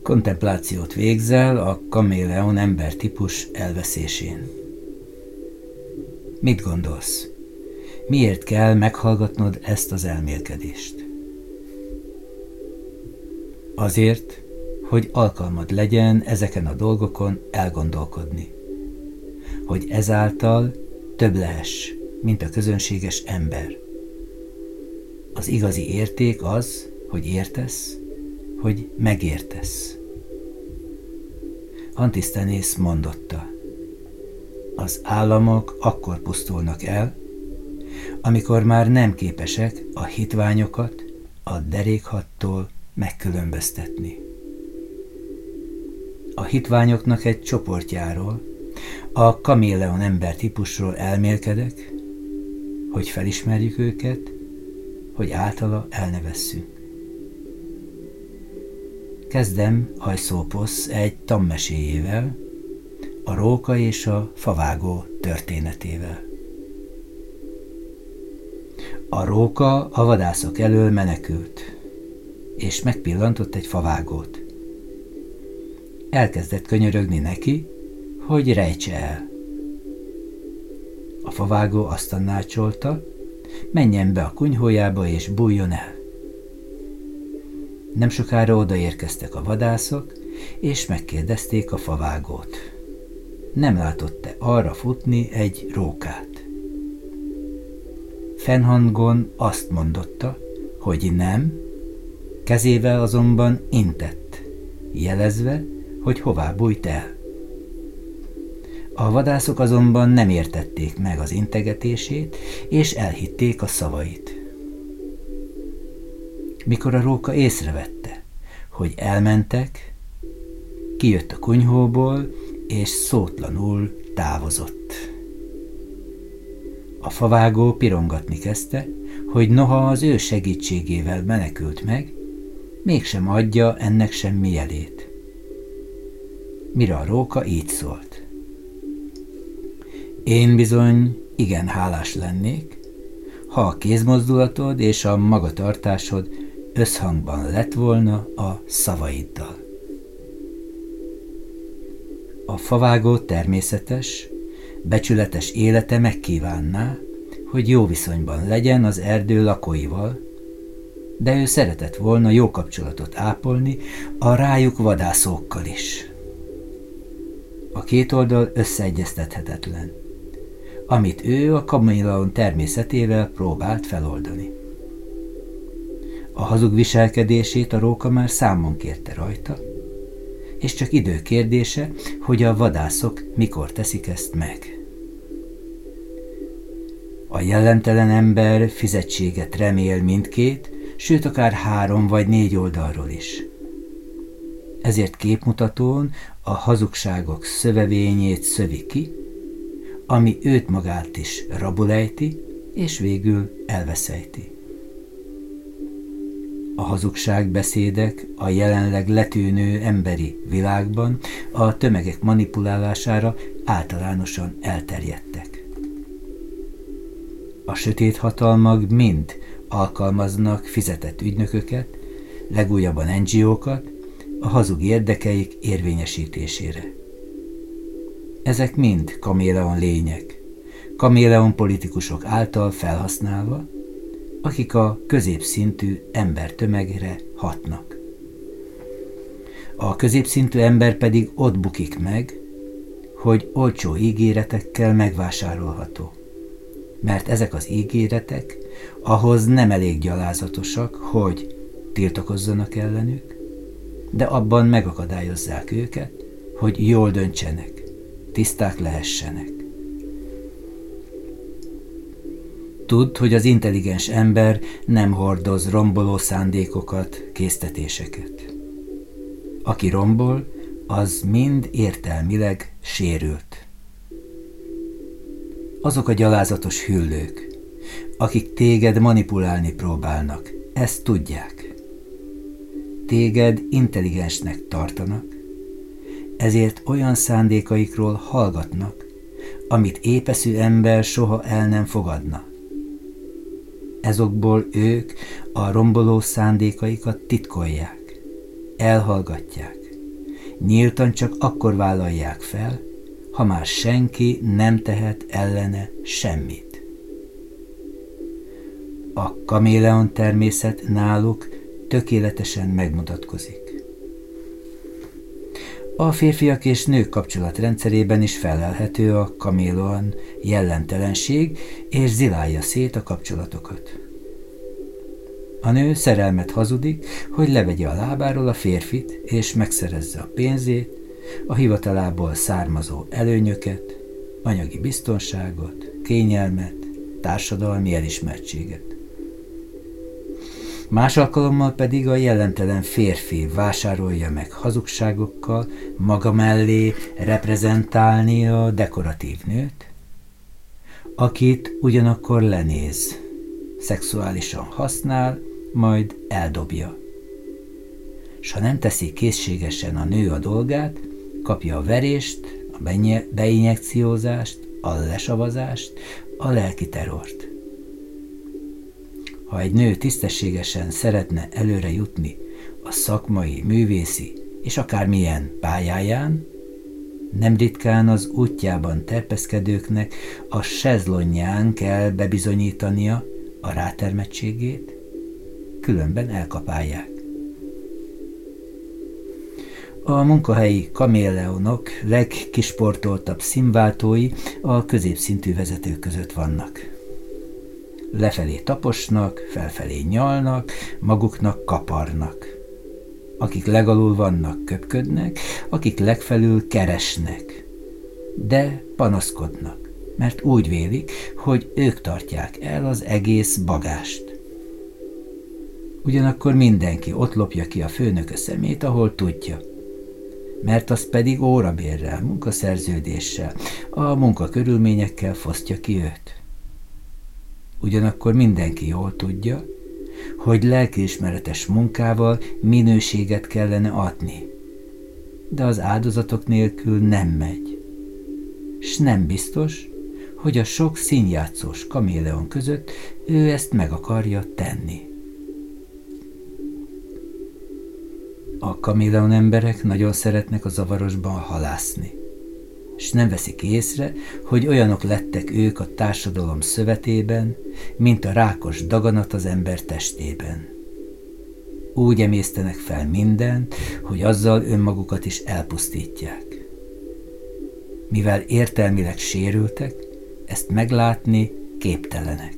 Kontemplációt végzel a kaméleon embertípus elveszésén. Mit gondolsz? Miért kell meghallgatnod ezt az elmélkedést? Azért, hogy alkalmad legyen ezeken a dolgokon elgondolkodni. Hogy ezáltal több lehess, mint a közönséges ember. Az igazi érték az, hogy értesz, hogy megértesz. Antisztenész mondotta: az államok akkor pusztulnak el, amikor már nem képesek a hitványokat a derékhattól megkülönböztetni. A hitványoknak egy csoportjáról, a kaméleon embertípusról elmélkedek, hogy felismerjük őket, hogy általa elnevesszünk. Kezdem Hajszóposz egy tanmeséjével, a róka és a favágó történetével. A róka a vadászok elől menekült, és megpillantott egy favágót. Elkezdett könyörögni neki, hogy rejtse el. A favágó azt tanácsolta, menjen be a kunyhójába és bújjon el. Nem sokára odaérkeztek a vadászok, és megkérdezték a favágót: nem látott-e arra futni egy rókát? Fennhangon azt mondotta, hogy nem, kezével azonban intett, jelezve, hogy hová bújt el. A vadászok azonban nem értették meg az integetését, és elhitték a szavait. Mikor a róka észrevette, hogy elmentek, kijött a kunyhóból, és szótlanul távozott. A favágó pirongatni kezdte, hogy noha az ő segítségével menekült meg, mégsem adja ennek semmi jelét. Mire a róka így szólt: én bizony igen hálás lennék, ha a kézmozdulatod és a magatartásod összhangban lett volna a szavaiddal. A favágó természetes, becsületes élete megkívánná, hogy jó viszonyban legyen az erdő lakóival, de ő szeretett volna jó kapcsolatot ápolni a rájuk vadászókkal is. A két oldal összeegyeztethetetlen, amit ő a kaméleon természetével próbált feloldani. A hazug viselkedését a róka már számon kérte rajta, és csak idő kérdése, hogy a vadászok mikor teszik ezt meg. A jellemtelen ember fizetséget remél mindkét, sőt akár 3 vagy 4 oldalról is. Ezért képmutatón a hazugságok szövevényét szövi ki, ami őt magát is rabul ejti, és végül elveszejti. A hazugságbeszédek a jelenleg letűnő emberi világban a tömegek manipulálására általánosan elterjedtek. A sötét hatalmak mind alkalmaznak fizetett ügynököket, legújabban NGO-kat a hazug érdekeik érvényesítésére. Ezek mind kaméleon lények, kaméleon politikusok által felhasználva, akik a középszintű embertömegre hatnak. A középszintű ember pedig ott bukik meg, hogy olcsó ígéretekkel megvásárolható. Mert ezek az ígéretek ahhoz nem elég gyalázatosak, hogy tiltakozzanak ellenük, de abban megakadályozzák őket, hogy jól döntsenek, tiszták lehessenek. Tudd, hogy az intelligens ember nem hordoz romboló szándékokat, késztetéseket. Aki rombol, az mind értelmileg sérült. Azok a gyalázatos hüllők, akik téged manipulálni próbálnak, ezt tudják. Téged intelligensnek tartanak, ezért olyan szándékaikról hallgatnak, amit épeszű ember soha el nem fogadna. Ezokból ők a romboló szándékaikat titkolják, elhallgatják, Nyíltan csak akkor vállalják fel, ha már senki nem tehet ellene semmit. A kaméleon természet náluk tökéletesen megmutatkozik. A férfiak és nők kapcsolatrendszerében is felelhető a kaméleon jellemtelenség, és zilálja szét a kapcsolatokat. A nő szerelmet hazudik, hogy levegye a lábáról a férfit, és megszerezze a pénzét, a hivatalából származó előnyöket, anyagi biztonságot, kényelmet, társadalmi elismertséget. Más alkalommal pedig a jellemtelen férfi vásárolja meg hazugságokkal maga mellé reprezentálni a dekoratív nőt, akit ugyanakkor lenéz, szexuálisan használ, majd eldobja. S ha nem teszi készségesen a nő a dolgát, kapja a verést, a beinjekciózást, a lesavazást, a lelki terrort. Ha egy nő tisztességesen szeretne előre jutni a szakmai, művészi és akármilyen pályáján, nem ritkán az útjában terpeszkedőknek a sezlonján kell bebizonyítania a rátermettségét, különben elkapálják. A munkahelyi kaméleonok legkisportoltabb színváltói a középszintű vezetők között vannak. Lefelé taposnak, felfelé nyalnak, maguknak kaparnak. Akik legalul vannak, köpködnek, akik legfelül keresnek. De panaszkodnak, mert úgy vélik, hogy ők tartják el az egész bagást. Ugyanakkor mindenki ott lopja ki a főnöke szemét, ahol tudja. Mert az pedig órabérrel, munkaszerződéssel, a munkakörülményekkel fosztja ki őt. Ugyanakkor mindenki jól tudja, hogy lelkiismeretes munkával minőséget kellene adni. De az áldozatok nélkül nem megy. S nem biztos, hogy a sok színjátszós kaméleon között ő ezt meg akarja tenni. A kaméleon emberek nagyon szeretnek a zavarosban halászni, és nem veszik észre, hogy olyanok lettek ők a társadalom szövetében, mint a rákos daganat az ember testében. Úgy emésztenek fel mindent, hogy azzal önmagukat is elpusztítják. Mivel értelmileg sérültek, ezt meglátni képtelenek.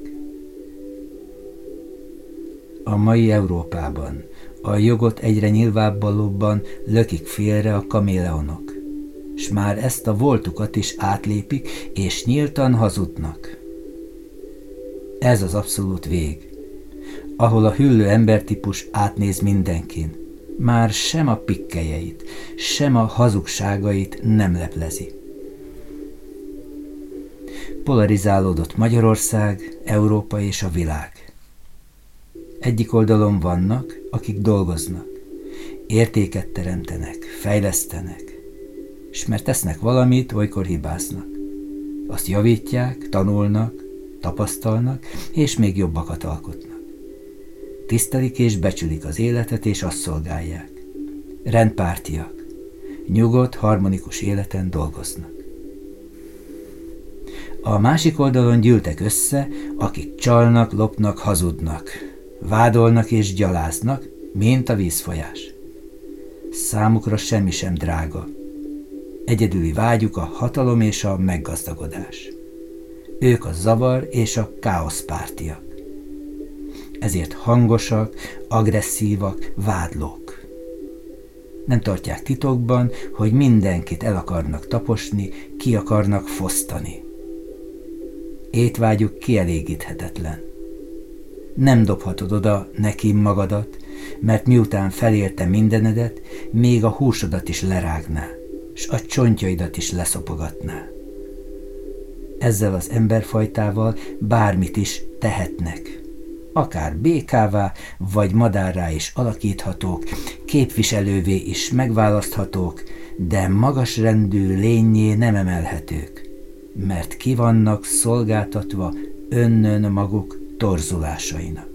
A mai Európában a jogot egyre nyilvánvalóbban lökik félre a kaméleonok, s már ezt a voltukat is átlépik, és nyíltan hazudnak. Ez az abszolút vég, ahol a hüllő embertípus átnéz mindenkin, már sem a pikkelyeit, sem a hazugságait nem leplezi. Polarizálódott Magyarország, Európa és a világ. Egyik oldalon vannak, akik dolgoznak, értéket teremtenek, fejlesztenek, és mert tesznek valamit, olykor hibáznak. Azt javítják, tanulnak, tapasztalnak, és még jobbakat alkotnak. Tisztelik és becsülik az életet, és azt szolgálják. Rendpártiak, nyugodt, harmonikus életen dolgoznak. A másik oldalon gyűltek össze, akik csalnak, lopnak, hazudnak, vádolnak és gyaláznak, mint a vízfolyás. Számukra semmi sem drága. Egyedüli vágyuk a hatalom és a meggazdagodás. Ők a zavar és a káoszpártiak. Ezért hangosak, agresszívak, vádlók. Nem tartják titokban, hogy mindenkit el akarnak taposni, ki akarnak fosztani. Étvágyuk kielégíthetetlen. Nem dobhatod oda neki magadat, mert miután felérte mindenedet, még a húsodat is lerágná, s a csontjaidat is leszopogatná. Ezzel az emberfajtával bármit is tehetnek. Akár békává vagy madárrá is alakíthatók, képviselővé is megválaszthatók, de magasrendű lénnyé nem emelhetők, mert ki vannak szolgáltatva önnön maguk torzulásainak.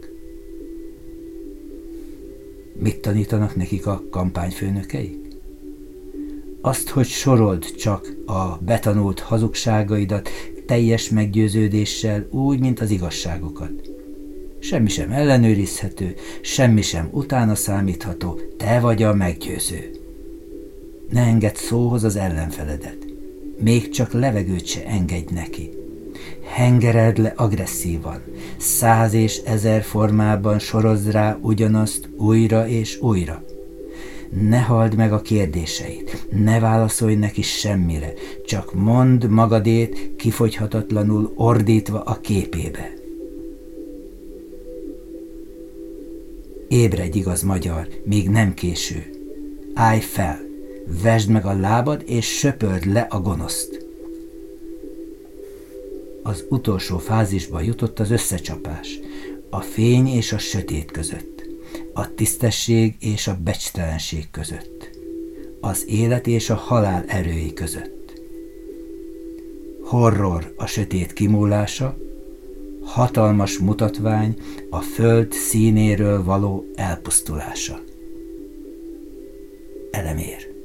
Mit tanítanak nekik a kampányfőnökeik? Azt, hogy sorold csak a betanult hazugságaidat teljes meggyőződéssel, úgy, mint az igazságokat. Semmi sem ellenőrizhető, semmi sem utána számítható, te vagy a meggyőző. Ne engedd szóhoz az ellenfeledet, még csak levegőt se engedj neki. Hengered le agresszívan, 100 és 1000 formában sorozd rá ugyanazt újra és újra. Ne halld meg a kérdéseit, ne válaszolj neki semmire, csak mondd magadét kifogyhatatlanul ordítva a képébe. Ébredj, igaz magyar, még nem késő. Állj fel, vesd meg a lábad és söpörd le a gonoszt. Az utolsó fázisba jutott az összecsapás, a fény és a sötét között, a tisztesség és a becstelenség között, az élet és a halál erői között. Horror a sötét kimúlása, hatalmas mutatvány a föld színéről való elpusztulása. Elemér.